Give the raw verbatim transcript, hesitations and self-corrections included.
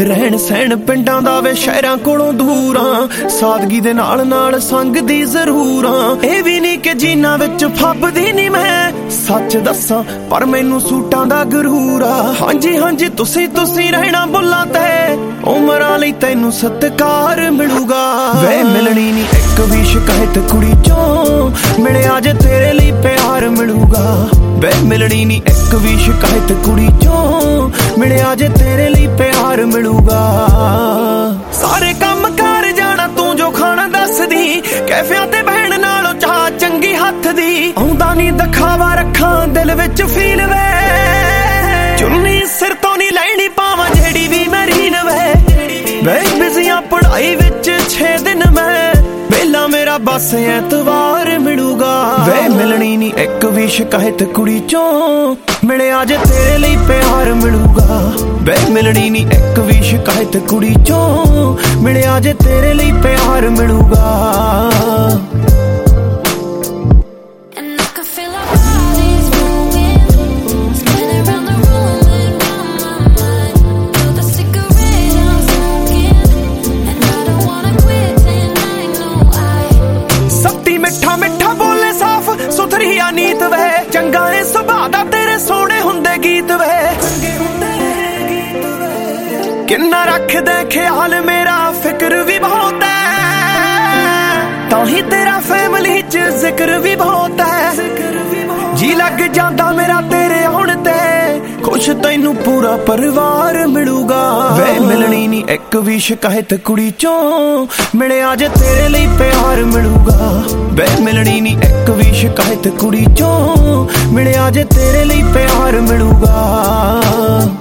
ਰਹਿਣ ਸਹਿਣ ਪਿੰਡਾਂ ਦਾ ਵੇ ਸ਼ਹਿਰਾਂ ਕੋਲੋਂ ਦੂਰਾਂ, ਸਾਦਗੀ ਦੇ ਨਾਲ ਨਾਲ ਸੰਗ ਦੀ ਜ਼ਰੂਰਾਂ। ਇਹ ਵੀ ਨਹੀਂ ਕਿ ਜੀਨਾ ਵਿੱਚ ਫੱਬਦੀ ਨਹੀਂ ਮੈਂ, ਸੱਚ ਦੱਸਾਂ ਪਰ ਮੈਨੂੰ ਸੂਟਾਂ ਦਾ ਗਰੂਰ ਆ। ਹਾਂਜੀ ਹਾਂਜੀ ਤੁਸੀਂ ਤੁਸੀਂ ਰਹਿਣਾ ਬੁੱਲਾਂ ਤੇ, ਉਮਰਾਂ ਲਈ ਤੈਨੂੰ ਸਤਿਕਾਰ ਮਿਲੂਗਾ। ਵੇ ਮਿਲਣੀ ਨਹੀਂ ਇੱਕ ਵੀ ਸ਼ਿਕਾਇਤ ਕੁੜੀ ਚੋਂ, ਮਿਲਿਆ ਜੇ ਤੇਰੇ ਲਈ ਪਿਆਰ ਮਿਲੂਗਾ। ਵੇ ਮਿਲਣੀ ਨਹੀਂ ਇੱਕ ਵੀ ਸ਼ਿਕਾਇਤ ਕੁੜੀ ਚੋਂ, ਮਿਲਿਆ ਜੇ ਤੇਰੇ ਲਈ ਪਿਆਰ ਮਿਲੂਗਾ। ਸਾਰੇ ਕੰਮ ਕਰ ਜਾਣਾ ਤੂੰ ਜੋ ਖਾਣਾ ਦੱਸਦੀ, ਕੈਫਿਆਂ ਤੇ ਬਹਿਣ ਨਾਲੋਂ ਚਾਹ ਚੰਗੀ ਹੱਥ ਦੀ। ਆਉਂਦਾ ਨਹੀਂ ਦਿਖਾਵਾ ਰੱਖਾਂ ਦਿਲ ਵਿੱਚ ਫੀਲ ਵੇ, ਚੁੰਨੀ ਸਿਰ ਤੋਂ ਨਹੀਂ ਲੈਣੀ ਪਾਵਾਂ ਜਿਹੜੀ ਵੀ ਮੇਰੀ ਨਵੇ। ਵੇ ਬਿਜ਼ੀਆਂ ਪੜ੍ਹਾਈ ਵਿੱਚ ਛੇ ਦਿਨ ਮੈਂ, ਵੇਲਾ ਮੇਰਾ ਬਸ ਐਤਵਾਰ ਮਿਲੂਗਾ। ਵੇ ਮਿਲਣੀ ਨਹੀਂ ਇੱਕ ਵੀ ਸ਼ਿਕਾਇਤ ਕੁੜੀ ਚੋਂ, ਮਿਲਿਆ ਜੇ ਤੇਰੇ ਲਈ ਪਿਆਰ ਮਿਲੂਗਾ। ਵੇ ਮਿਲਣੀ ਨਹੀਂ ਇੱਕ ਵੀ ਸ਼ਿਕਾਇਤ ਕੁੜੀ ਚੋਂ, ਮਿਲਿਆ ਜੇ ਤੇਰੇ ਲਈ ਪਿਆਰ ਮਿਲੂਗਾ। ਮਿੱਠਾ ਬੋਲੇ ਸਾਫ ਸੁਥਰੀ ਆ ਨੀਤ ਵੇ, ਚੰਗਾ ਏ ਸੁਭਾਅ ਦਾ ਤੇਰੇ ਸੋਹਣੇ ਹੁੰਦੇ ਗੀਤ ਵੇ। ਕਿੰਨਾ ਰੱਖਦਾ ਖਿਆਲ ਮੇਰਾ ਫਿਕਰ ਵੀ ਬਹੁਤ ਹੈ, ਤਾਂ ਹੀ ਤੇਰਾ ਫੈਮਿਲੀ ਚ ਜ਼ਿਕਰ ਵੀ ਬਹੁਤ ਹੈ। ਜੀ ਲੱਗ ਜਾਂਦਾ ਮੇਰਾ ਤੇਰੇ ਆਉਣ ਤੇ, ਖੁਸ਼ ਤੈਨੂੰ ਪੂਰਾ ਪਰਿਵਾਰ ਮਿਲੂਗਾ। ਵੇ ਮਿਲਣੀ ਨਹੀਂ ਇੱਕ ਵੀ ਸ਼ਿਕਾਇਤ ਕੁੜੀ ਚੋਂ, ਮਿਲਿਆ ਜੇ ਤੇਰੇ ਲਈ ਪਿਆਰ ਮਿਲੂਗਾ। ਵੇ ਮਿਲਣੀ ਨਹੀਂ ਇੱਕ ਵੀ ਸ਼ਿਕਾਇਤ ਕੁੜੀ ਚੋਂ, ਮਿਲਿਆ ਜੇ ਤੇਰੇ ਲਈ ਪਿਆਰ ਮਿਲੂਗਾ।